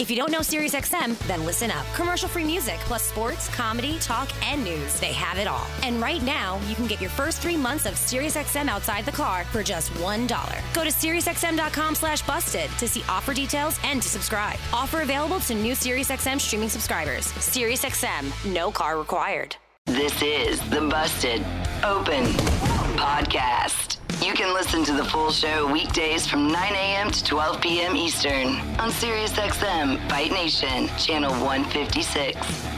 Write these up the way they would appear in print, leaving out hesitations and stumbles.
If you don't know SiriusXM, then listen up. Commercial-free music, plus sports, comedy, talk, and news. They have it all. And right now, you can get your first 3 months of SiriusXM outside the car for just $1. Go to SiriusXM.com/busted to see offer details and to subscribe. Offer available to new SiriusXM streaming subscribers. SiriusXM, no car required. This is the Busted Open Podcast. You can listen to the full show weekdays from 9 a.m. to 12 p.m. Eastern on SiriusXM Fight Nation, channel 156.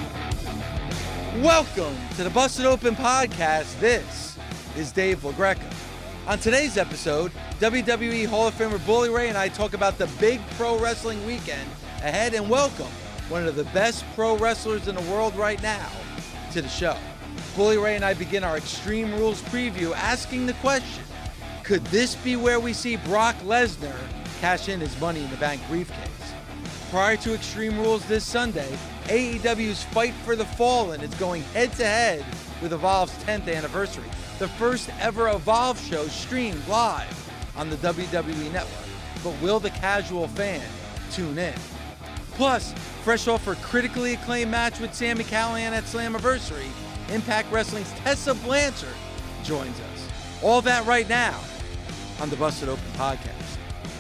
Welcome to the Busted Open Podcast. This is Dave LaGreca. On today's episode, WWE Hall of Famer Bully Ray and I talk about the big pro wrestling weekend ahead and welcome one of the best pro wrestlers in the world right now to the show. Bully Ray and I begin our Extreme Rules preview asking the question, could this be where we see Brock Lesnar cash in his Money in the Bank briefcase? Prior to Extreme Rules this Sunday, AEW's Fight for the Fallen is going head-to-head with Evolve's 10th anniversary, the first ever Evolve show streamed live on the WWE Network. But will the casual fan tune in? Plus, fresh off her critically acclaimed match with Sami Callihan at Slammiversary, Impact Wrestling's Tessa Blanchard joins us. All that right now on the Busted Open Podcast.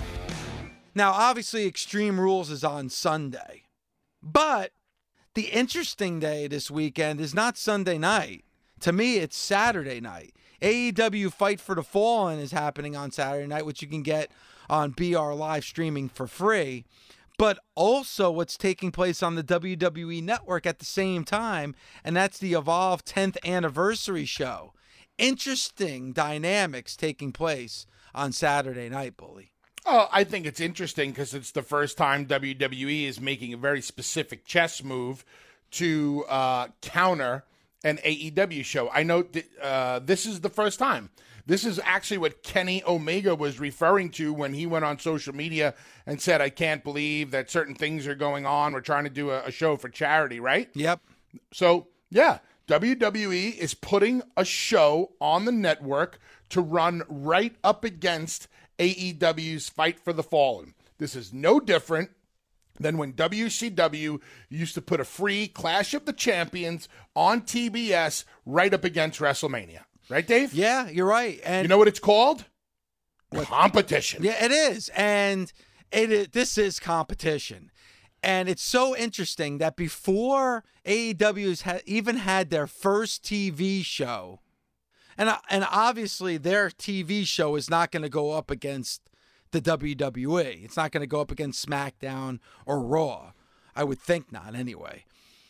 Now, obviously, Extreme Rules is on Sunday, but the interesting day this weekend is not Sunday night. To me, it's Saturday night. AEW Fight for the Fallen is happening on Saturday night, which you can get on BR Live streaming for free. But also what's taking place on the WWE Network at the same time, and that's the Evolve 10th anniversary show. Interesting dynamics taking place on Saturday night, Bully. Oh, I think it's interesting because it's the first time WWE is making a very specific chess move to counter an AEW show. I know this is the first time. This is actually what Kenny Omega was referring to when he went on social media and said, I can't believe that certain things are going on. We're trying to do a show for charity, right? Yep. So, yeah, WWE is putting a show on the network to run right up against AEW's Fight for the Fallen. This is no different than when WCW used to put a free Clash of the Champions on TBS right up against WrestleMania. Right, Dave? Yeah, you're right. And you know what it's called? Competition. Yeah, it is. And this is competition. And it's so interesting that before AEW's even had their first TV show, and obviously their TV show is not going to go up against the WWE. It's not going to go up against SmackDown or Raw. I would think not anyway.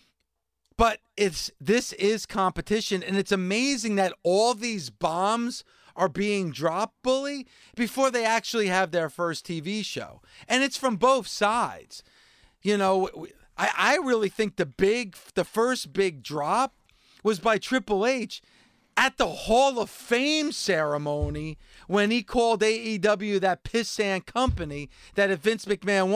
But this is competition, and it's amazing that all these bombs are being dropped, Bully, before they actually have their first TV show. And it's from both sides. You know, I really think the first big drop was by Triple H at the Hall of Fame ceremony when he called AEW that pissant company that if Vince McMahon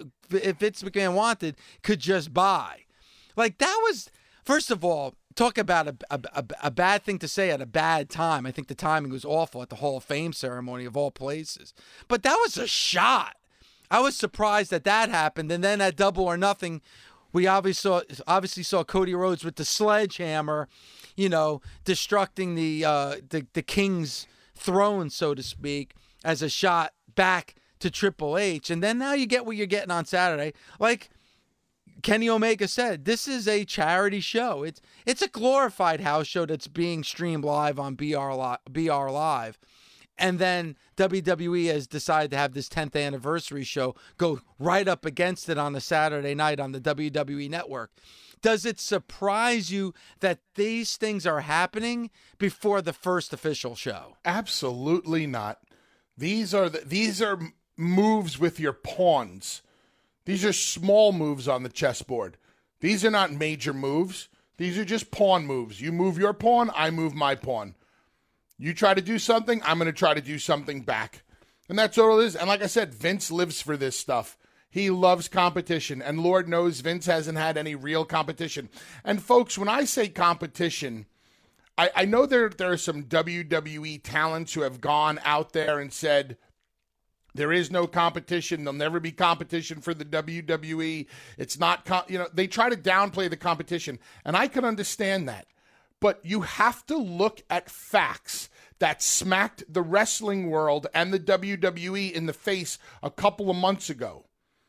wanted, could just buy. Like, that was, first of all, talk about a bad thing to say at a bad time. I think the timing was awful at the Hall of Fame ceremony of all places. But that was a shot. I was surprised that happened. And then at Double or Nothing, we obviously saw Cody Rhodes with the sledgehammer, you know, destructing the King's throne, so to speak, as a shot back to Triple H. And then now you get what you're getting on Saturday. Like Kenny Omega said, this is a charity show. It's a glorified house show that's being streamed live on BR Live. And then WWE has decided to have this 10th anniversary show go right up against it on a Saturday night on the WWE Network. Does it surprise you that these things are happening before the first official show? Absolutely not. These are moves with your pawns. These are small moves on the chessboard. These are not major moves. These are just pawn moves. You move your pawn, I move my pawn. You try to do something, I'm going to try to do something back. And that's all it is. And like I said, Vince lives for this stuff. He loves competition. And Lord knows Vince hasn't had any real competition. And folks, when I say competition, I know there are some WWE talents who have gone out there and said, There is no competition. There'll never be competition for the WWE. It's not, they try to downplay the competition, and I can understand that. But you have to look at facts that smacked the wrestling world and the WWE in the face a couple of months ago.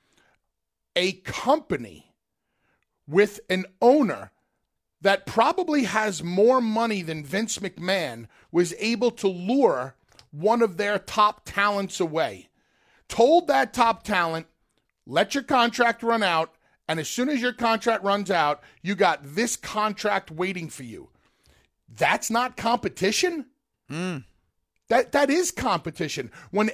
A company with an owner that probably has more money than Vince McMahon was able to lure one of their top talents away. Told that top talent, let your contract run out, and as soon as your contract runs out, you got this contract waiting for you. That's not competition? That is competition. When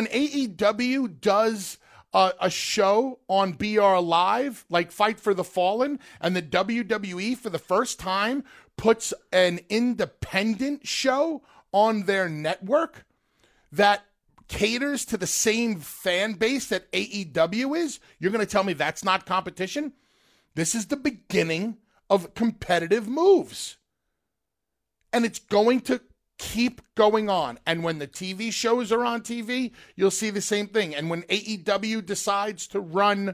AEW does a show on BR Live, like Fight for the Fallen, and the WWE for the first time puts an independent show on their network that caters to the same fan base that AEW is, you're going to tell me that's not competition? This is the beginning of competitive moves. And it's going to keep going on. And when the TV shows are on TV, you'll see the same thing. And when AEW decides to run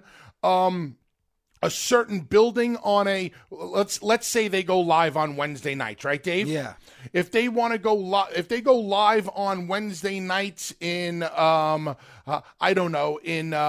a certain building on a, let's say they go live on Wednesday nights, right, Dave? Yeah. If they want to go live, if they go live on Wednesday nights in, I don't know,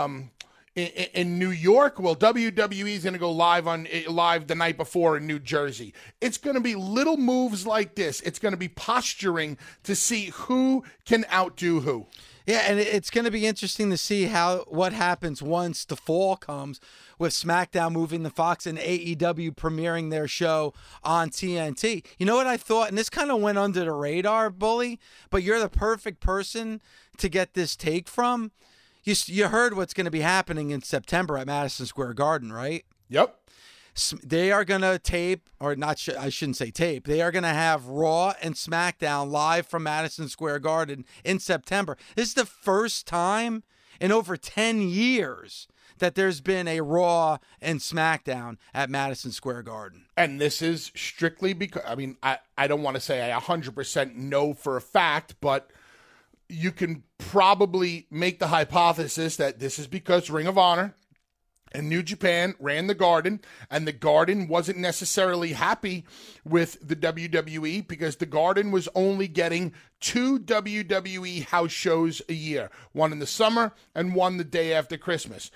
in New York, well, WWE is going to go live the night before in New Jersey. It's going to be little moves like this. It's going to be posturing to see who can outdo who. Yeah, and it's going to be interesting to see what happens once the fall comes with SmackDown moving to Fox and AEW premiering their show on TNT. You know what I thought? And this kind of went under the radar, Bully, but you're the perfect person to get this take from. You heard what's going to be happening in September at Madison Square Garden, right? Yep. They are going to tape, or not, I shouldn't say tape. They are going to have Raw and SmackDown live from Madison Square Garden in September. This is the first time in over 10 years that there's been a Raw and SmackDown at Madison Square Garden. And this is strictly because, I don't want to say I 100% know for a fact, but you can probably make the hypothesis that this is because Ring of Honor and New Japan ran the Garden, and the Garden wasn't necessarily happy with the WWE because the Garden was only getting 2 WWE house shows a year, one in the summer and one the day after Christmas.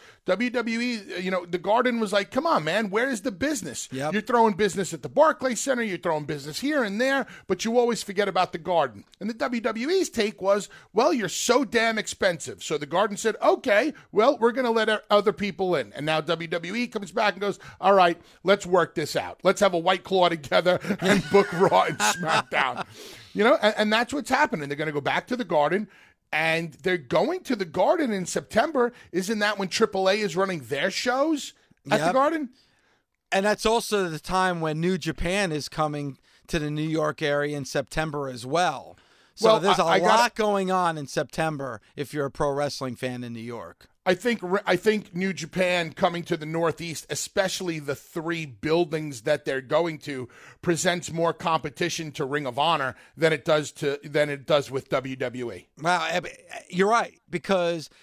WWE, the Garden was like, come on, man, where's the business? Yep. You're throwing business at the Barclays Center, you're throwing business here and there, but you always forget about the Garden. And the WWE's take was, well, you're so damn expensive. So the Garden said, okay, well, we're going to let other people in. And now WWE comes back and goes, all right, let's work this out. Let's have a White Claw together and book Raw and SmackDown. And that's what's happening. They're going to go back to the Garden, and they're going to the Garden in September. Isn't that when AAA is running their shows at the Garden? And that's also the time when New Japan is coming to the New York area in September as well. So there's a lot going on in September if you're a pro wrestling fan in New York. I think New Japan coming to the Northeast, especially the 3 buildings that they're going to, presents more competition to Ring of Honor than it does with WWE. Well, you're right, because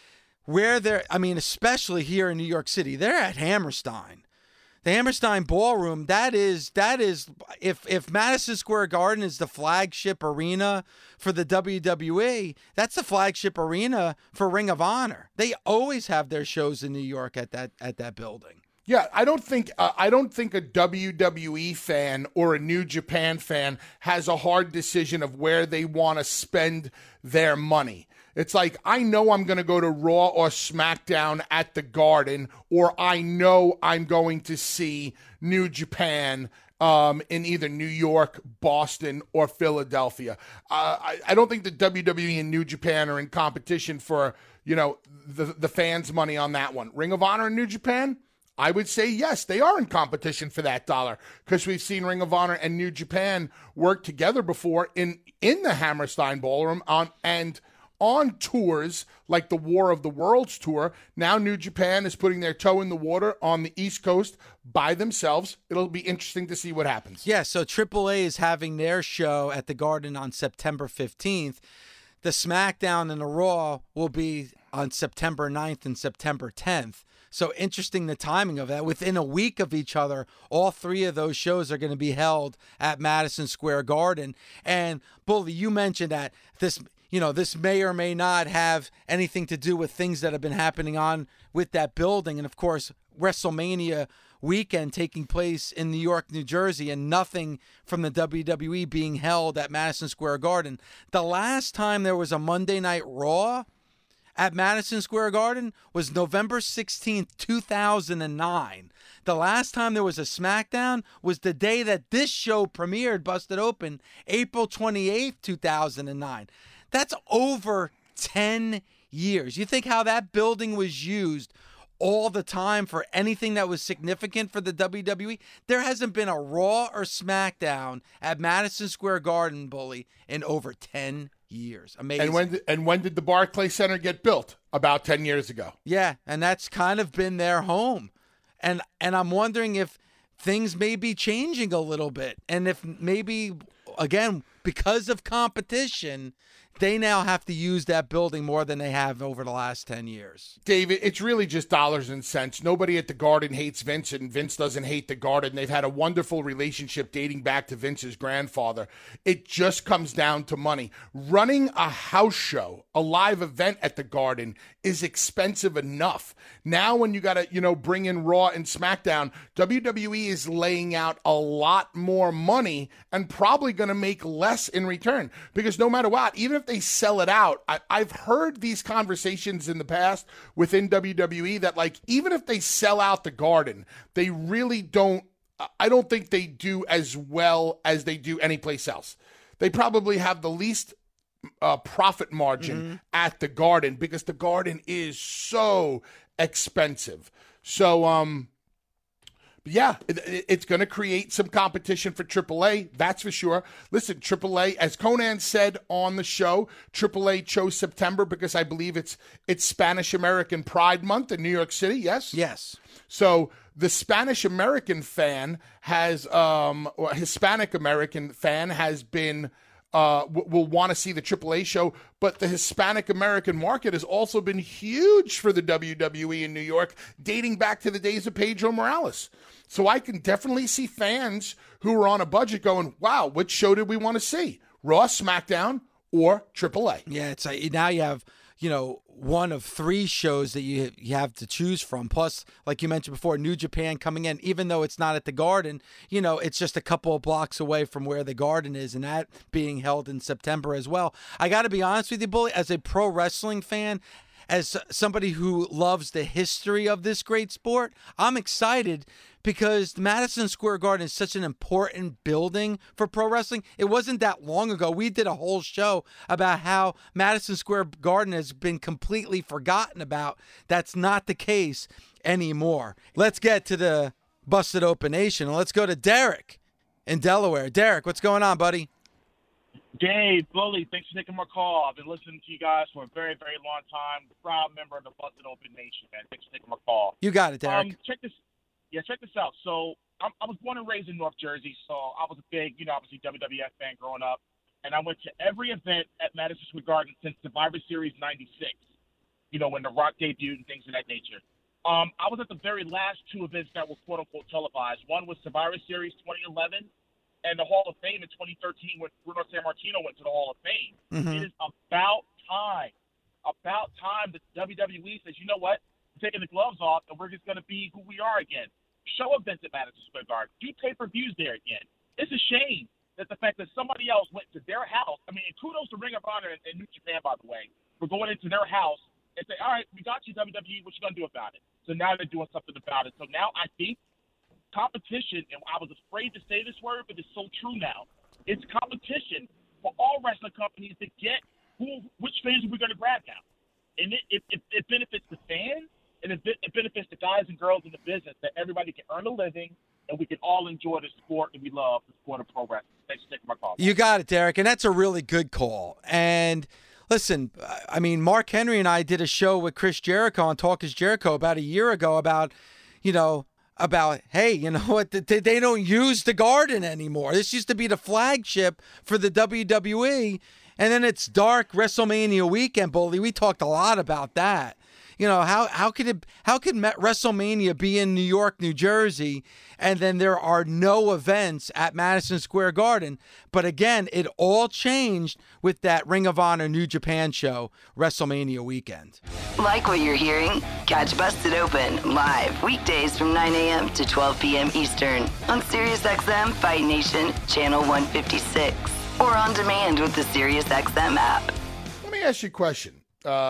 especially here in New York City, they're at Hammerstein. The Hammerstein Ballroom, that is if Madison Square Garden is the flagship arena for the WWE, that's the flagship arena for Ring of Honor. They always have their shows in New York at that building. Yeah, I don't think a WWE fan or a New Japan fan has a hard decision of where they want to spend their money. It's like, I know I'm going to go to Raw or SmackDown at the Garden, or I know I'm going to see New Japan in either New York, Boston, or Philadelphia. I don't think the WWE and New Japan are in competition for, the fans' money on that one. Ring of Honor and New Japan, I would say yes, they are in competition for that dollar, because we've seen Ring of Honor and New Japan work together before in the Hammerstein Ballroom on tours like the War of the Worlds tour. Now New Japan is putting their toe in the water on the East Coast by themselves. It'll be interesting to see what happens. Yeah, so AAA is having their show at the Garden on September 15th. the SmackDown and the Raw will be on September 9th and September 10th. So interesting the timing of that. Within a week of each other, all three of those shows are going to be held at Madison Square Garden. And Bully, you mentioned that this may or may not have anything to do with things that have been happening on with that building. And of course, WrestleMania weekend taking place in New York, New Jersey, and nothing from the WWE being held at Madison Square Garden. The last time there was a Monday Night Raw at Madison Square Garden was November 16th, 2009. The last time there was a SmackDown was the day that this show premiered, Busted Open, April 28th, 2009. That's over 10 years. You think how that building was used all the time for anything that was significant for the WWE? There hasn't been a Raw or SmackDown at Madison Square Garden, Bully, in over 10 years. Amazing. And when did the Barclays Center get built? About 10 years ago. Yeah, and that's kind of been their home. And I'm wondering if things may be changing a little bit. And if maybe, again, because of competition, they now have to use that building more than they have over the last 10 years. David, it's really just dollars and cents. Nobody at the Garden hates Vince, and Vince doesn't hate the Garden. They've had a wonderful relationship dating back to Vince's grandfather. It just comes down to money. Running a house show, a live event at the Garden, is expensive enough. Now when you got to, bring in Raw and SmackDown, WWE is laying out a lot more money and probably going to make less in return. Because no matter what, even if they sell it out, I've heard these conversations in the past within WWE that, like, even if they sell out the Garden, they really don't, I don't think they do as well as they do anyplace else. They probably have the least profit margin at the Garden because the Garden is so expensive. So, yeah, it's going to create some competition for AAA, that's for sure. Listen, AAA, as Conan said on the show, AAA chose September because I believe it's Spanish American Pride Month in New York City, yes? Yes. So the Spanish American fan has, or Hispanic American fan has been, will want to see the AAA show, but the Hispanic American market has also been huge for the WWE in New York, dating back to the days of Pedro Morales. So I can definitely see fans who are on a budget going, wow, which show did we want to see? Raw, SmackDown, or AAA? Yeah, it's like now you have, one of three shows that you have to choose from. Plus, like you mentioned before, New Japan coming in, even though it's not at the Garden, it's just a couple of blocks away from where the Garden is, and that being held in September as well. I got to be honest with you, Bully, as a pro wrestling fan, as somebody who loves the history of this great sport, I'm excited because the Madison Square Garden is such an important building for pro wrestling. It wasn't that long ago. We did a whole show about how Madison Square Garden has been completely forgotten about. That's not the case anymore. Let's get to the Busted Open Nation. Let's go to Derek in Delaware. Derek, what's going on, buddy? Dave, Bully, thanks for taking my call. I've been listening to you guys for a very, very long time. Proud member of the Busted Open Nation, man. Thanks for taking my call. You got it, Derek. Check this out. So I was born and raised in North Jersey, so I was a big, obviously WWF fan growing up. And I went to every event at Madison Square Garden since Survivor Series 96, when The Rock debuted and things of that nature. I was at the very last two events that were quote-unquote televised. One was Survivor Series 2011. And the Hall of Fame in 2013 when Bruno Sammartino went to the Hall of Fame. Mm-hmm. It is about time that WWE says, you know what, we're taking the gloves off and we're just going to be who we are again. Show events at Madison Square Garden. Do pay-per-views there again. It's a shame that the fact that somebody else went to their house. I mean, kudos to Ring of Honor and New Japan, by the way, for going into their house and say, all right, we got you, WWE. What you going to do about it? So now they're doing something about it. So now I think competition, and I was afraid to say this word, but it's so true now. It's competition for all wrestling companies to get which fans are we going to grab now. And it benefits the fans, and it benefits the guys and girls in the business that everybody can earn a living, and we can all enjoy the sport that we love, the sport of pro wrestling. Thanks for taking my call. You got it, Derek, and that's a really good call. And listen, I mean, Mark Henry and I did a show with Chris Jericho on Talk is Jericho about a year ago about, hey, you know what, they don't use the Garden anymore. This used to be the flagship for the WWE, And then it's dark WrestleMania weekend, Bully. We talked a lot about that. You know, how could WrestleMania be in New York, New Jersey, and then there are no events at Madison Square Garden? But again, it all changed with that Ring of Honor New Japan show WrestleMania weekend. Like what you're hearing? Catch Busted Open live weekdays from 9 a.m. to 12 p.m. Eastern on SiriusXM Fight Nation Channel 156 or on demand with the SiriusXM app. Let me ask you a question.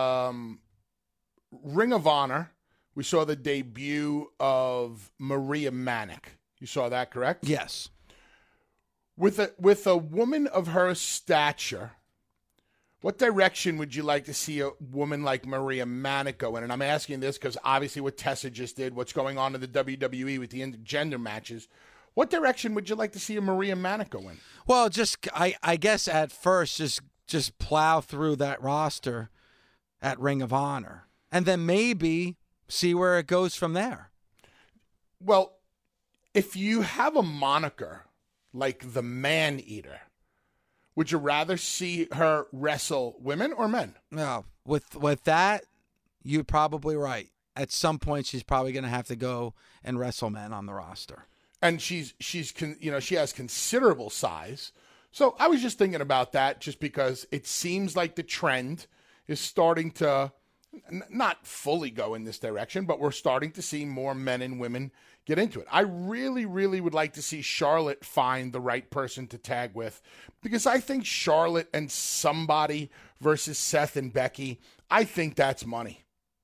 Ring of Honor, we saw the debut of Maria Manic. You saw that, correct? Yes. With a woman of her stature, what direction would you like to see a woman like Maria Manic go in? And I'm asking this because obviously what Tessa just did, what's going on in the WWE with the intergender matches, what direction would you like to see a Maria Manic go in? Well, I guess at first just plow through that roster at Ring of Honor. And then maybe see where it goes from there. Well, if you have a moniker like the Man Eater, would you rather see her wrestle women or men? No, with that, you're probably right. At some point, she's probably going to have to go and wrestle men on the roster. And she has considerable size. So I was just thinking about that, just because it seems like the trend is starting to not fully go in this direction, but we're starting to see more men and women get into it. I really, really would like to see Charlotte find the right person to tag with, because I think Charlotte and somebody versus Seth and Becky, I think that's money.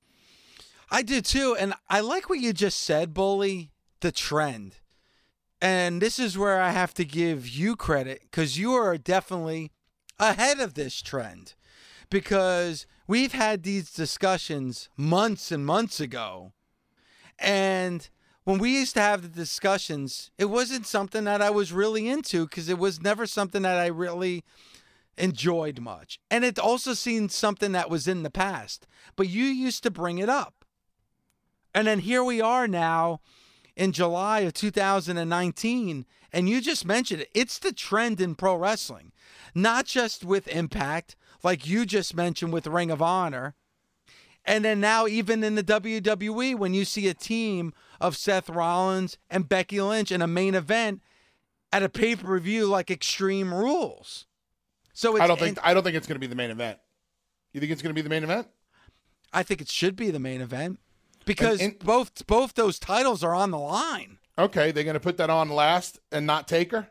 I do too, and I like what you just said, Bully, the trend. And this is where I have to give you credit, because you are definitely ahead of this trend. Because we've had these discussions months and months ago. And when we used to have the discussions, it wasn't something that I was really into, because it was never something that I really enjoyed much. And it also seemed something that was in the past. But you used to bring it up. And then here we are now in July of 2019. And you just mentioned it. It's the trend in pro wrestling. Not just with Impact, like you just mentioned with Ring of Honor. And then now even in the WWE, when you see a team of Seth Rollins and Becky Lynch in a main event at a pay-per-view like Extreme Rules. So I don't think it's going to be the main event. You think it's going to be the main event? I think it should be the main event, because both those titles are on the line. Okay, they're going to put that on last and not Taker?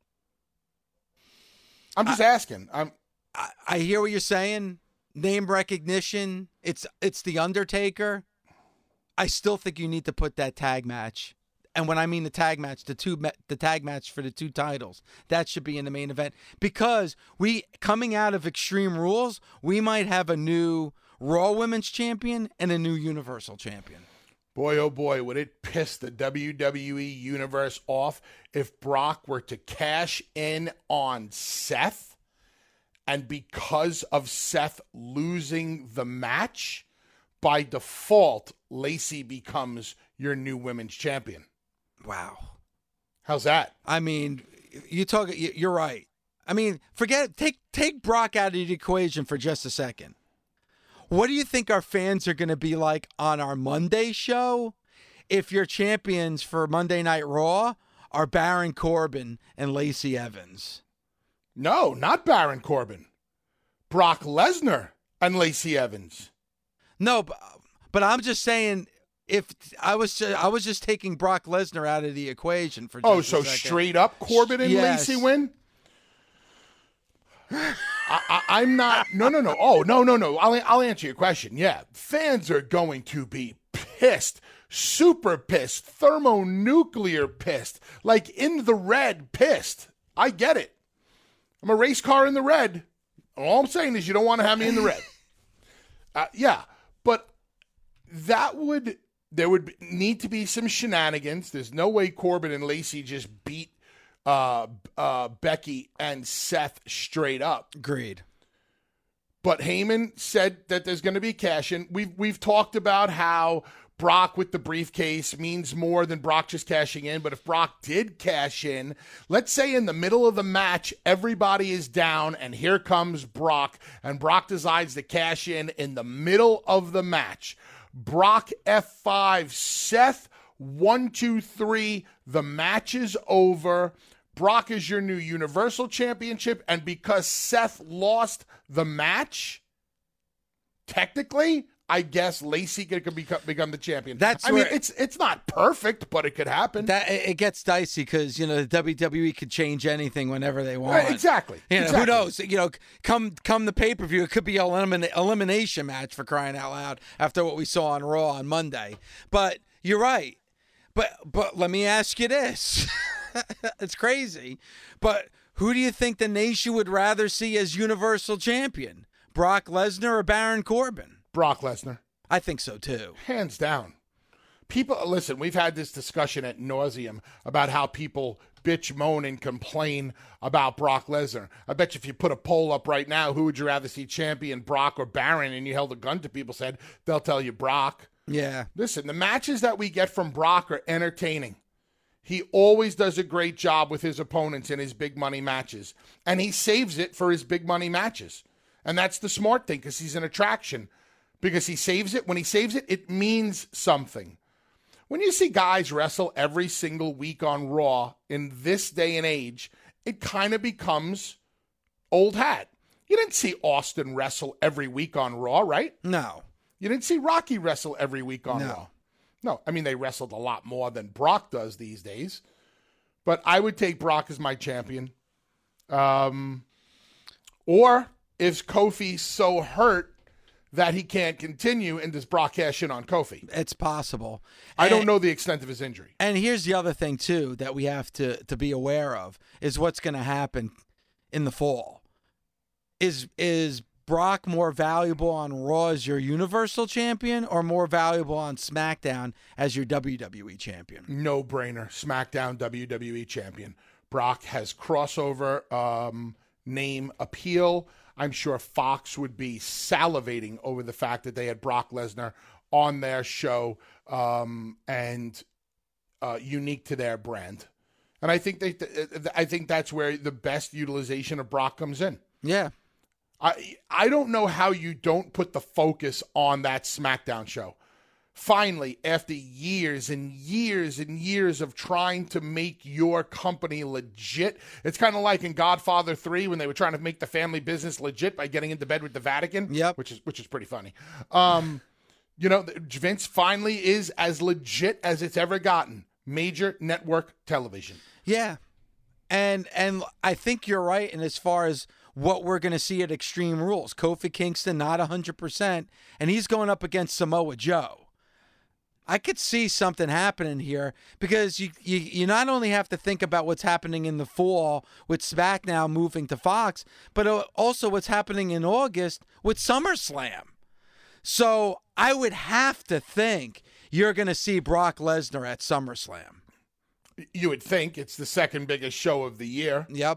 I'm just asking. I hear what you're saying. Name recognition. It's The Undertaker. I still think you need to put that tag match. And when I mean the tag match, the tag match for the two titles, that should be in the main event. Because coming out of Extreme Rules, we might have a new Raw Women's Champion and a new Universal Champion. Boy, oh boy, would it piss the WWE Universe off if Brock were to cash in on Seth, and because of Seth losing the match, by default, Lacey becomes your new women's champion. Wow. How's that? I mean, you're right. I mean, take Brock out of the equation for just a second. What do you think our fans are going to be like on our Monday show if your champions for Monday Night Raw are Baron Corbin and Lacey Evans? No, not Baron Corbin. Brock Lesnar and Lacey Evans. No, but I'm just saying, if I was just taking Brock Lesnar out of the equation for just a second. Straight up Corbin and Lacey win? I'm not. No. Oh, no. I'll answer your question. Yeah, fans are going to be pissed, super pissed, thermonuclear pissed, like in the red pissed. I get it. I'm a race car in the red. All I'm saying is you don't want to have me in the red. Yeah, but there would need to be some shenanigans. There's no way Corbin and Lacey just beat Becky and Seth straight up. Agreed. But Heyman said that there's going to be cash in. We've talked about how Brock with the briefcase means more than Brock just cashing in. But if Brock did cash in, let's say in the middle of the match, everybody is down, and here comes Brock, and Brock decides to cash in the middle of the match. Brock F5, Seth 1, 2, 3. The match is over. Brock is your new Universal Championship, and because Seth lost the match, technically, I guess Lacey could become the champion. It's not perfect, but it could happen. It gets dicey because the WWE could change anything whenever they want. Exactly. Who knows? Come the pay-per-view, it could be an elimination match, for crying out loud, after what we saw on Raw on Monday. But you're right. But let me ask you this. It's crazy. But who do you think the nation would rather see as Universal Champion? Brock Lesnar or Baron Corbin? Brock Lesnar. I think so, too. Hands down. People, listen, we've had this discussion ad nauseum about how people bitch, moan, and complain about Brock Lesnar. I bet you if you put a poll up right now, who would you rather see champion, Brock or Baron, and you held a gun to people's head, they'll tell you Brock. Yeah. Listen, the matches that we get from Brock are entertaining. He always does a great job with his opponents in his big money matches, and he saves it for his big money matches. And that's the smart thing, because he's an attraction. Because he saves it. When he saves it, it means something. When you see guys wrestle every single week on Raw in this day and age, it kind of becomes old hat. You didn't see Austin wrestle every week on Raw, right? No. You didn't see Rocky wrestle every week on Raw. No. I mean, they wrestled a lot more than Brock does these days. But I would take Brock as my champion. Or if Kofi's so hurt that he can't continue, and does Brock cash in on Kofi? It's possible. I don't know the extent of his injury. And here's the other thing, too, that we have to be aware of, is what's going to happen in the fall. Is Brock more valuable on Raw as your Universal Champion, or more valuable on SmackDown as your WWE Champion? No brainer. SmackDown WWE Champion. Brock has crossover name appeal. I'm sure Fox would be salivating over the fact that they had Brock Lesnar on their show and unique to their brand. And I think that's where the best utilization of Brock comes in. Yeah. I don't know how you don't put the focus on that SmackDown show. Finally, after years and years and years of trying to make your company legit, it's kind of like in Godfather 3 when they were trying to make the family business legit by getting into bed with the Vatican. Yep. Which is pretty funny. Vince finally is as legit as it's ever gotten. Major network television. Yeah. And I think you're right. And as far as what we're going to see at Extreme Rules, Kofi Kingston, not 100%, and he's going up against Samoa Joe. I could see something happening here because you not only have to think about what's happening in the fall with SmackDown moving to Fox, but also what's happening in August with SummerSlam. So I would have to think you're going to see Brock Lesnar at SummerSlam. You would think. It's the second biggest show of the year. Yep.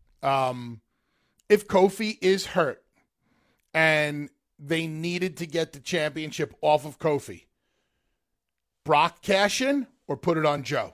If Kofi is hurt and they needed to get the championship off of Kofi, Brock cash in or put it on Joe?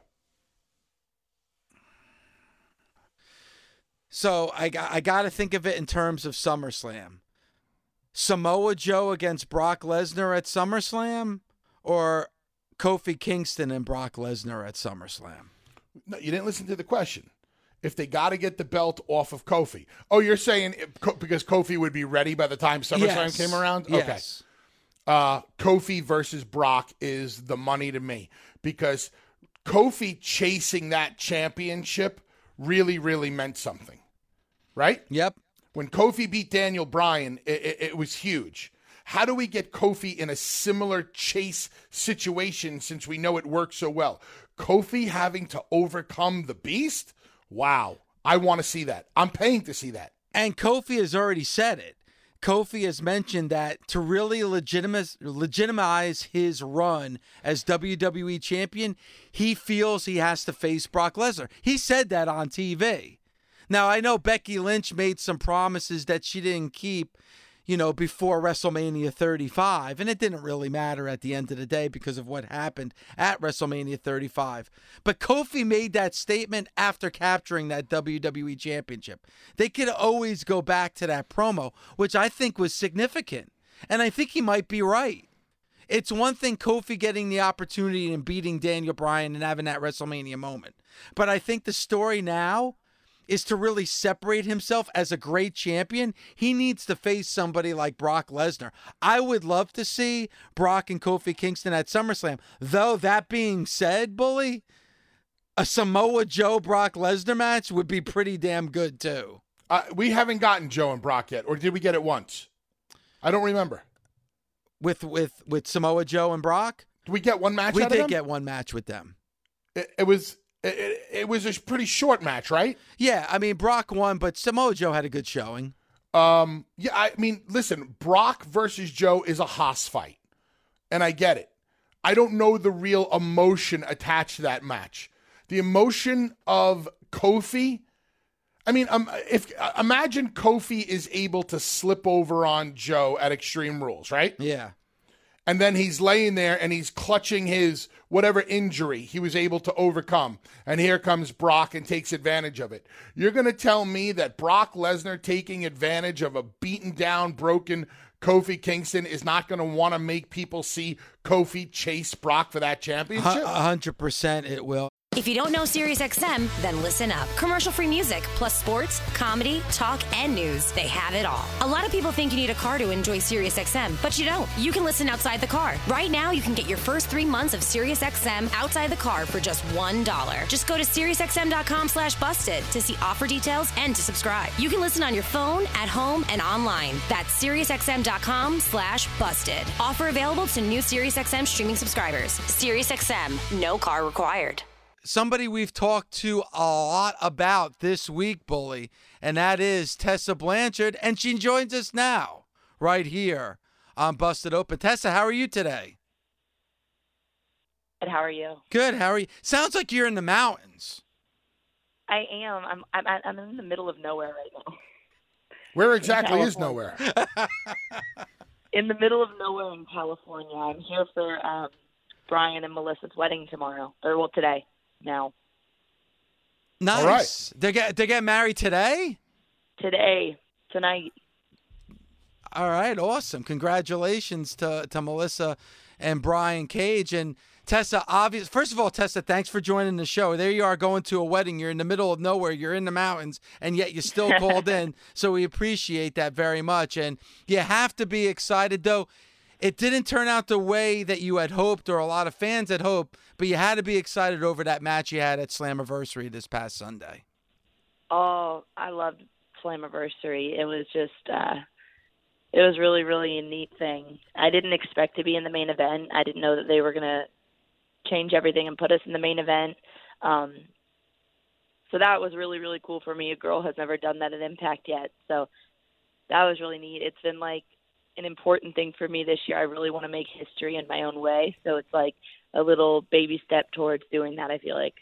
So I got to think of it in terms of SummerSlam. Samoa Joe against Brock Lesnar at SummerSlam, or Kofi Kingston and Brock Lesnar at SummerSlam? No, you didn't listen to the question. If they got to get the belt off of Kofi. Oh, you're saying because Kofi would be ready by the time SummerSlam came around? Yes. Okay. Kofi versus Brock is the money to me because Kofi chasing that championship really, really meant something, right? Yep. When Kofi beat Daniel Bryan, it was huge. How do we get Kofi in a similar chase situation since we know it works so well? Kofi having to overcome the Beast? Wow. I want to see that. I'm paying to see that. And Kofi has already said it. Kofi has mentioned that to really legitimize his run as WWE champion, he feels he has to face Brock Lesnar. He said that on TV. Now, I know Becky Lynch made some promises that she didn't keep, before WrestleMania 35. And it didn't really matter at the end of the day because of what happened at WrestleMania 35. But Kofi made that statement after capturing that WWE Championship. They could always go back to that promo, which I think was significant. And I think he might be right. It's one thing Kofi getting the opportunity and beating Daniel Bryan and having that WrestleMania moment. But I think the story now is to really separate himself as a great champion. He needs to face somebody like Brock Lesnar. I would love to see Brock and Kofi Kingston at SummerSlam. Though, that being said, Bully, a Samoa Joe Brock Lesnar match would be pretty damn good too. We haven't gotten Joe and Brock yet, or did we get it once? I don't remember. With Samoa Joe and Brock? Did we get one match We out of them? did get one match with them. It was a pretty short match, right? Yeah, I mean, Brock won, but Samoa Joe had a good showing. Yeah, I mean, listen, Brock versus Joe is a Haas fight, and I get it. I don't know the real emotion attached to that match. The emotion of Kofi, I mean, imagine Kofi is able to slip over on Joe at Extreme Rules, right? Yeah. And then he's laying there and he's clutching his whatever injury he was able to overcome. And here comes Brock and takes advantage of it. You're going to tell me that Brock Lesnar taking advantage of a beaten down, broken Kofi Kingston is not going to want to make people see Kofi chase Brock for that championship? 100% it will. If you don't know SiriusXM, then listen up. Commercial-free music, plus sports, comedy, talk, and news. They have it all. A lot of people think you need a car to enjoy SiriusXM, but you don't. You can listen outside the car. Right now, you can get your first 3 months of SiriusXM outside the car for just $1. Just go to SiriusXM.com/busted to see offer details and to subscribe. You can listen on your phone, at home, and online. That's SiriusXM.com/busted. Offer available to new SiriusXM streaming subscribers. SiriusXM, no car required. Somebody we've talked to a lot about this week, Bully, and that is Tessa Blanchard, and she joins us now, right here on Busted Open. Tessa, how are you today? Good, how are you? Good, how are you? Sounds like you're in the mountains. I am. I'm in the middle of nowhere right now. Where exactly is nowhere? In the middle of nowhere in California. I'm here for Brian and Melissa's wedding tomorrow, or today. Now. Nice. All right. They get married today? Tonight. All right, awesome. Congratulations to Melissa and Brian Cage. And Tessa, first of all, Tessa, thanks for joining the show. There you are going to a wedding. You're in the middle of nowhere. You're in the mountains, and yet you still called in. So we appreciate that very much. And you have to be excited, though. It didn't turn out the way that you had hoped or a lot of fans had hoped, but you had to be excited over that match you had at Slammiversary this past Sunday. Oh, I loved Slammiversary. It was just, it was really, really a neat thing. I didn't expect to be in the main event. I didn't know that they were going to change everything and put us in the main event. So that was really, really cool for me. A girl has never done that at Impact yet. So that was really neat. It's been like an important thing for me this year. I really want to make history in my own way. So it's like a little baby step towards doing that, I feel like.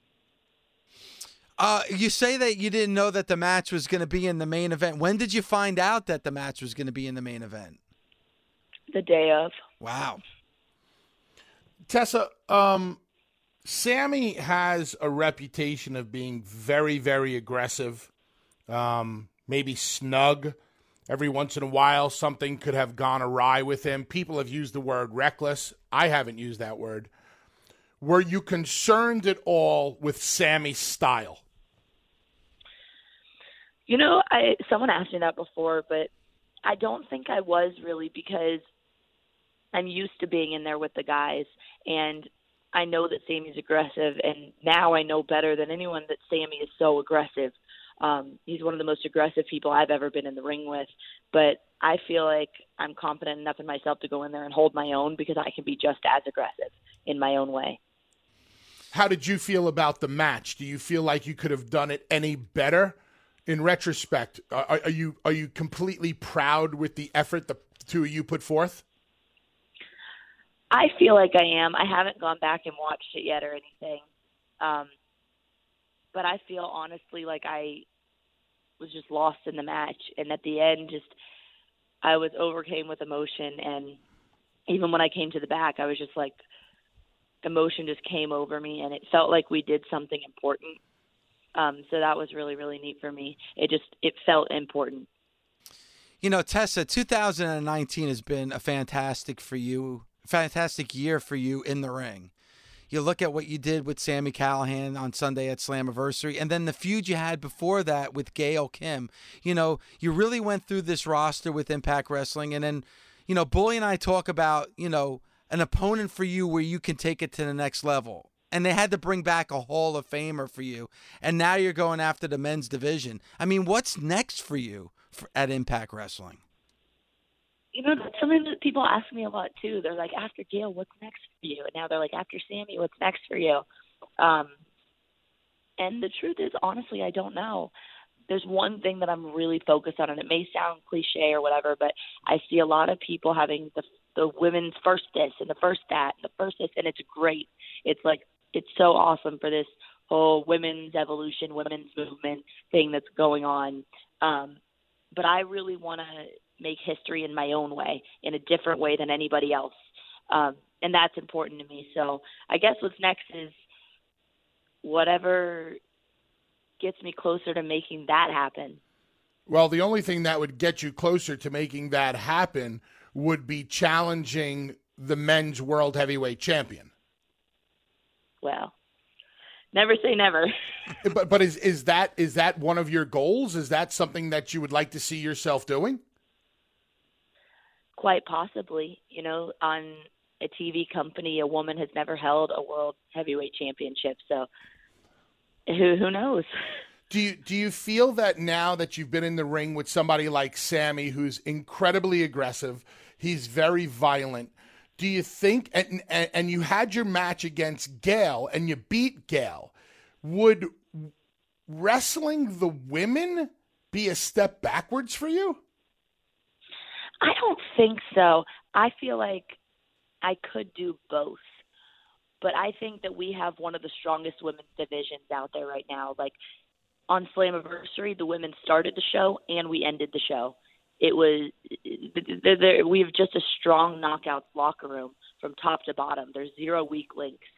You say that you didn't know that the match was going to be in the main event. When did you find out that the match was going to be in the main event? The day of. Wow. Tessa, Sammy has a reputation of being very, very aggressive, maybe snug. Every once in a while, something could have gone awry with him. People have used the word reckless. I haven't used that word. Were you concerned at all with Sammy's style? You know, someone asked me that before, but I don't think I was really, because I'm used to being in there with the guys, and I know that Sammy's aggressive, and now I know better than anyone that Sammy is so aggressive. He's one of the most aggressive people I've ever been in the ring with, but I feel like I'm confident enough in myself to go in there and hold my own, because I can be just as aggressive in my own way. How did you feel about the match? Do you feel like you could have done it any better? In retrospect, are you completely proud with the effort the two of you put forth? I feel like I am. I haven't gone back and watched it yet or anything. But I feel honestly like I was just lost in the match. And at the end, just I was overcame with emotion, and even when I came to the back, I was just like, emotion just came over me, and it felt like we did something important. So that was really, really neat for me. It felt important. You know, Tessa, 2019 has been a fantastic year for you in the ring. You look at what you did with Sami Callihan on Sunday at Slammiversary, and then the feud you had before that with Gail Kim. You know, you really went through this roster with Impact Wrestling, and then, you know, Bully and I talk about, you know, an opponent for you where you can take it to the next level. And they had to bring back a Hall of Famer for you, and now you're going after the men's division. I mean, what's next for you at Impact Wrestling? You know, that's something that people ask me a lot, too. They're like, after Gail, what's next for you? And now they're like, after Sami, what's next for you? And the truth is, honestly, I don't know. There's one thing that I'm really focused on, and it may sound cliche or whatever, but I see a lot of people having the women's first this and the first that and the first this, and it's great. It's like, it's so awesome for this whole women's evolution, women's movement thing that's going on. But I really want to make history in my own way, in a different way than anybody else. And that's important to me. So I guess what's next is whatever gets me closer to making that happen. Well, the only thing that would get you closer to making that happen would be challenging the men's world heavyweight champion. Well, never say never. But is that one of your goals? Is that something that you would like to see yourself doing? Quite possibly. You know, on a TV company, a woman has never held a world heavyweight championship. So who knows? Do you feel that now that you've been in the ring with somebody like Sami, who's incredibly aggressive, he's very violent, do you think, and you had your match against Gail and you beat Gail, would wrestling the women be a step backwards for you? I don't think so. I feel like I could do both. But I think that we have one of the strongest women's divisions out there right now. Like on Slammiversary, the women started the show and we ended the show. It was we have just a strong knockouts locker room from top to bottom. There's zero weak links.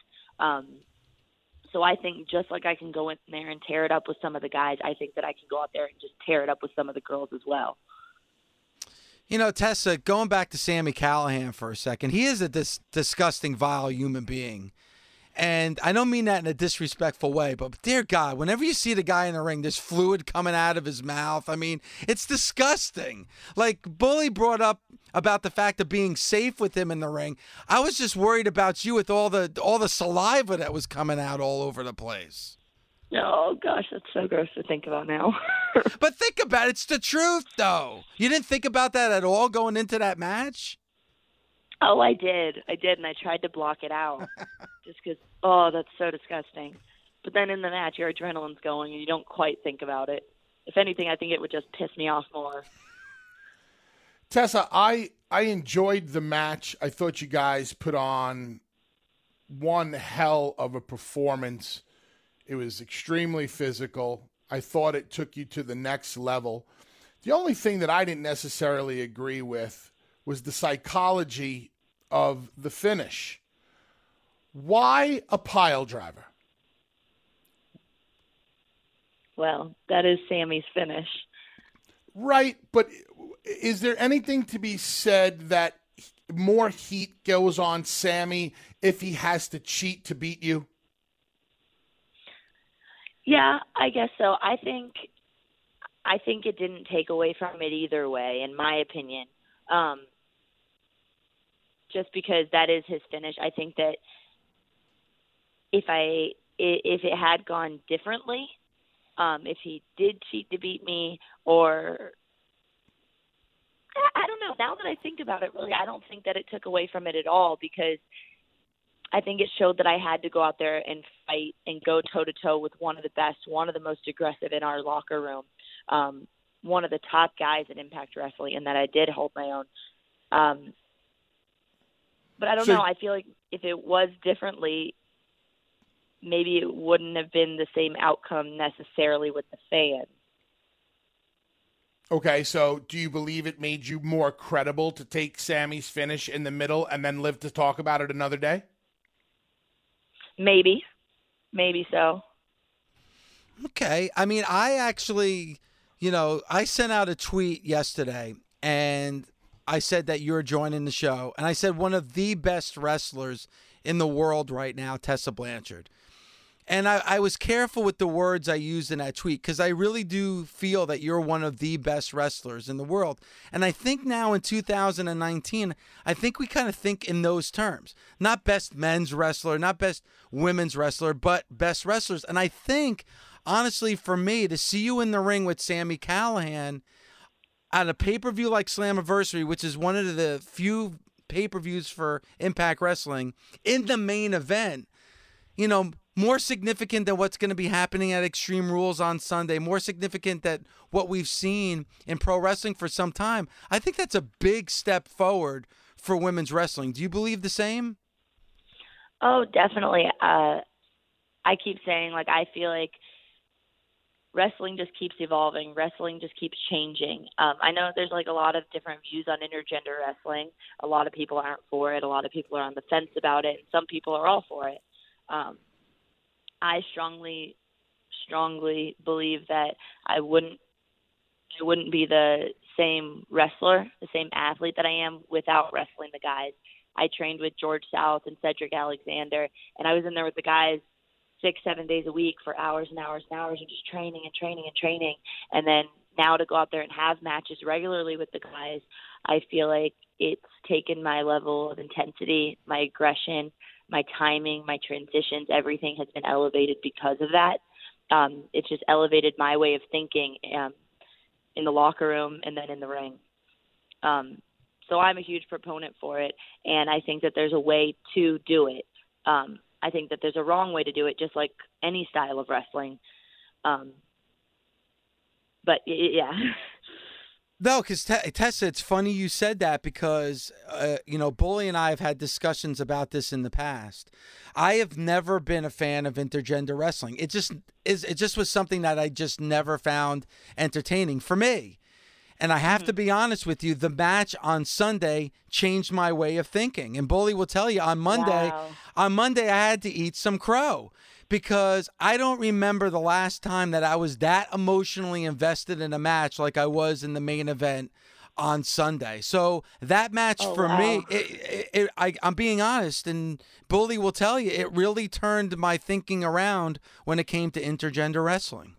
So I think just like I can go in there and tear it up with some of the guys, I think that I can go out there and just tear it up with some of the girls as well. You know, Tessa, going back to Sami Callihan for a second, he is a disgusting, vile human being. And I don't mean that in a disrespectful way, but dear God, whenever you see the guy in the ring, there's fluid coming out of his mouth. I mean, it's disgusting. Like Bully brought up about the fact of being safe with him in the ring. I was just worried about you with all the saliva that was coming out all over the place. Oh, gosh, that's so gross to think about now. But think about it. It's the truth, though. You didn't think about that at all going into that match? Oh, I did, and I tried to block it out just because, oh, that's so disgusting. But then in the match, your adrenaline's going, and you don't quite think about it. If anything, I think it would just piss me off more. Tessa, I enjoyed the match. I thought you guys put on one hell of a performance. It was extremely physical. I thought it took you to the next level. The only thing that I didn't necessarily agree with was the psychology of the finish. Why a pile driver? Well, that is Sami's finish. Right, but is there anything to be said that more heat goes on Sami if he has to cheat to beat you? Yeah, I guess so. I think it didn't take away from it either way, in my opinion. Just because that is his finish, I think that if it had gone differently, if he did cheat to beat me, or I don't know. Now that I think about it, really, I don't think that it took away from it at all, because I think it showed that I had to go out there and fight and go toe-to-toe with one of the best, one of the most aggressive in our locker room, one of the top guys in Impact Wrestling, and that I did hold my own. But I don't know. I feel like if it was differently, maybe it wouldn't have been the same outcome necessarily with the fans. Okay, so do you believe it made you more credible to take Sammy's finish in the middle and then live to talk about it another day? Maybe so. Okay. I mean, I actually, I sent out a tweet yesterday and I said that you're joining the show. And I said one of the best wrestlers in the world right now, Tessa Blanchard. And I was careful with the words I used in that tweet because I really do feel that you're one of the best wrestlers in the world. And I think now in 2019, I think we kind of think in those terms. Not best men's wrestler, not best women's wrestler, but best wrestlers. And I think, honestly, for me, to see you in the ring with Sami Callihan at a pay-per-view like Slammiversary, which is one of the few pay-per-views for Impact Wrestling, in the main event, more significant than what's going to be happening at Extreme Rules on Sunday, more significant than what we've seen in pro wrestling for some time. I think that's a big step forward for women's wrestling. Do you believe the same? Oh, definitely. I keep saying, I feel like wrestling just keeps evolving. Wrestling just keeps changing. I know there's a lot of different views on intergender wrestling. A lot of people aren't for it. A lot of people are on the fence about it. And some people are all for it. I strongly believe that I wouldn't be the same wrestler, the same athlete that I am without wrestling the guys. I trained with George South and Cedric Alexander, and I was in there with the guys 6-7 days a week for hours and hours and hours and just training and training and training. And then now to go out there and have matches regularly with the guys, I feel like it's taken my level of intensity, my aggression, my timing, my transitions, everything has been elevated because of that. It's just elevated my way of thinking in the locker room and then in the ring. So I'm a huge proponent for it, and I think that there's a way to do it. I think that there's a wrong way to do it, just like any style of wrestling. But, yeah. No, because Tessa, it's funny you said that because, Bully and I have had discussions about this in the past. I have never been a fan of intergender wrestling. It just was something that I just never found entertaining for me. And I have to be honest with you, the match on Sunday changed my way of thinking. And Bully will tell you on Monday, I had to eat some crow. Because I don't remember the last time that I was that emotionally invested in a match like I was in the main event on Sunday. So that match me, I'm being honest, and Bully will tell you, it really turned my thinking around when it came to intergender wrestling.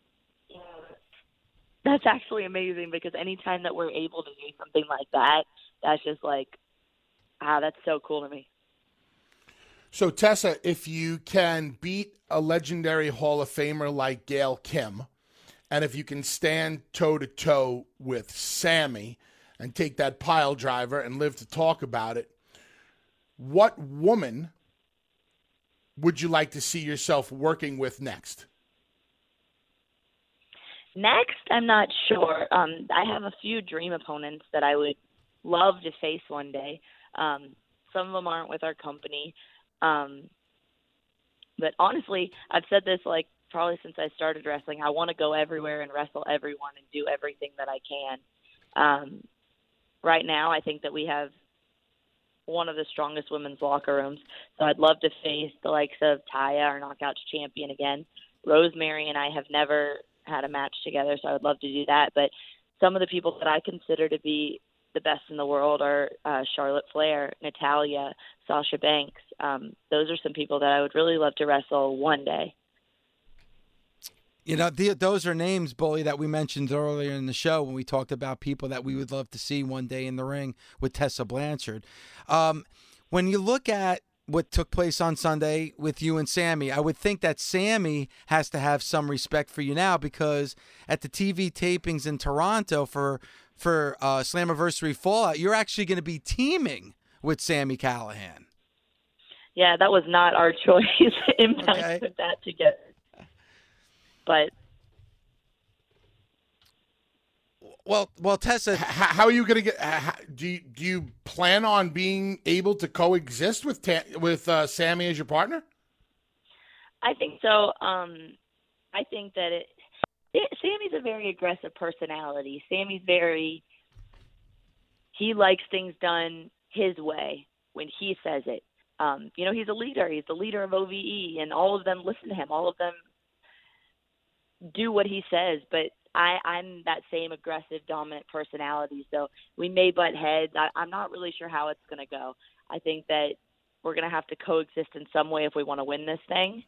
That's actually amazing because anytime that we're able to do something like that, that's just that's so cool to me. So, Tessa, if you can beat a legendary Hall of Famer like Gail Kim, and if you can stand toe-to-toe with Sami and take that pile driver and live to talk about it, what woman would you like to see yourself working with next? Next, I'm not sure. I have a few dream opponents that I would love to face one day. Some of them aren't with our company. But honestly, I've said this probably since I started wrestling. I want to go everywhere and wrestle everyone and do everything that I can. Right now, I think that we have one of the strongest women's locker rooms. So I'd love to face the likes of Taya, our Knockouts champion, again. Rosemary and I have never had a match together, so I would love to do that. But some of the people that I consider to be the best in the world are Charlotte Flair, Natalya, Sasha Banks. Those are some people that I would really love to wrestle one day. Those are names, Bully, that we mentioned earlier in the show when we talked about people that we would love to see one day in the ring with Tessa Blanchard. When you look at what took place on Sunday with you and Sami, I would think that Sami has to have some respect for you now because at the TV tapings in Toronto for Slammiversary Fallout, you're actually going to be teaming with Sami Callihan. Yeah, that was not our choice. Impact put that together. But well, Tessa, how are you going to get? Do you plan on being able to coexist with Sami as your partner? I think so. I think that Sammy's a very aggressive personality. He likes things done his way when he says it. He's a leader. He's the leader of OVE, and all of them listen to him. All of them do what he says, but I'm that same aggressive, dominant personality, so we may butt heads. I'm not really sure how it's going to go. I think that we're going to have to coexist in some way if we want to win this thing.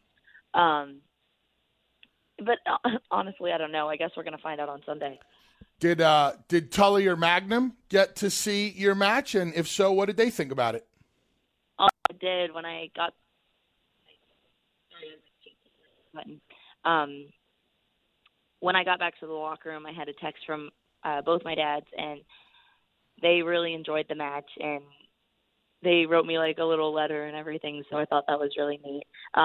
But honestly, I don't know. I guess we're going to find out on Sunday. Did Tully or Magnum get to see your match? And if so, what did they think about it? I did when I got when I got back to the locker room, I had a text from both my dads, and they really enjoyed the match, and they wrote me like a little letter and everything. So I thought that was really neat.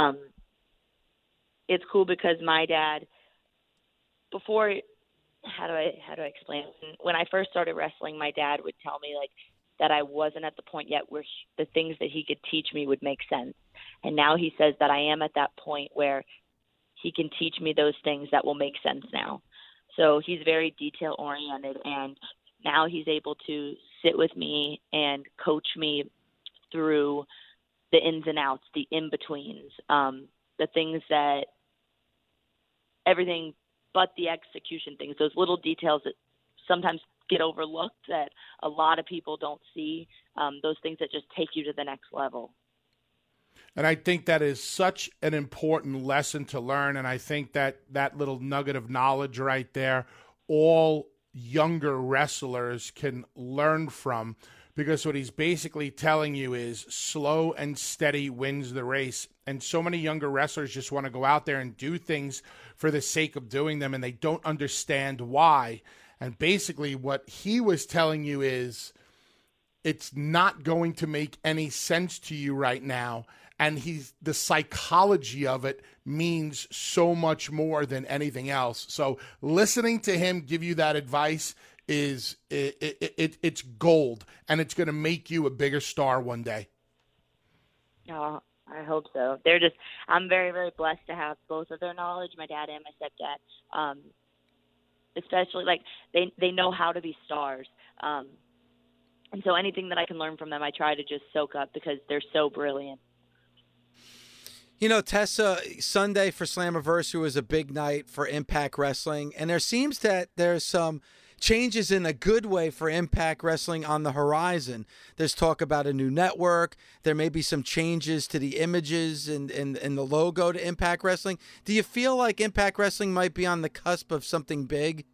It's cool because my dad, before, how do I explain it? When I first started wrestling, my dad would tell me like that I wasn't at the point yet where the things that he could teach me would make sense. And now he says that I am at that point where he can teach me those things that will make sense now. So he's very detail oriented, and now he's able to sit with me and coach me through the ins and outs, the in-betweens, the things that everything but the execution things, those little details that sometimes get overlooked that a lot of people don't see, those things that just take you to the next level. And I think that is such an important lesson to learn, and I think that that little nugget of knowledge right there, all younger wrestlers can learn from, because what he's basically telling you is slow and steady wins the race. And so many younger wrestlers just want to go out there and do things for the sake of doing them, and they don't understand why. And basically what he was telling you is it's not going to make any sense to you right now. And the psychology of it means so much more than anything else. So listening to him give you that advice is it's gold, and it's going to make you a bigger star one day. Oh, I hope so. I'm very, very blessed to have both of their knowledge, my dad and my stepdad. Especially like they know how to be stars. And so anything that I can learn from them, I try to just soak up because they're so brilliant. You know, Tessa, Sunday for Slammiversary was a big night for Impact Wrestling, and there seems that there's some changes in a good way for Impact Wrestling on the horizon. There's talk about a new network. There may be some changes to the images and the logo to Impact Wrestling. Do you feel like Impact Wrestling might be on the cusp of something big?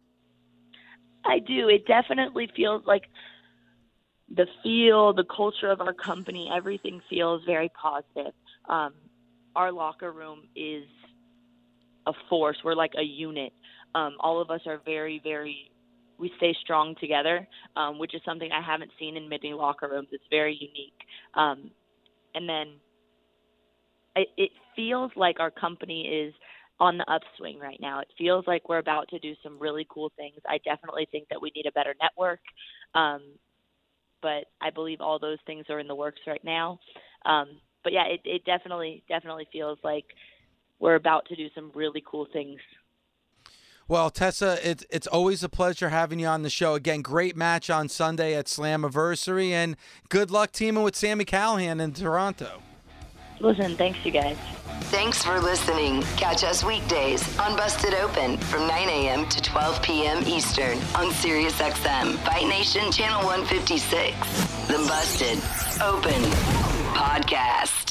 I do. It definitely feels like the feel, the culture of our company, everything feels very positive. Our locker room is a force. We're like a unit. All of us are very, very, we stay strong together, which is something I haven't seen in many locker rooms. It's very unique. And then it feels like our company is on the upswing right now. It feels like we're about to do some really cool things. I definitely think that we need a better network. But I believe all those things are in the works right now. But yeah, it definitely feels like we're about to do some really cool things. Well, Tessa, it's always a pleasure having you on the show. Again, great match on Sunday at Slammiversary, and good luck teaming with Sami Callihan in Toronto. Listen, thanks, you guys. Thanks for listening. Catch us weekdays on Busted Open from 9 a.m. to 12 p.m. Eastern on SiriusXM, Fight Nation Channel 156. The Busted Open Podcast.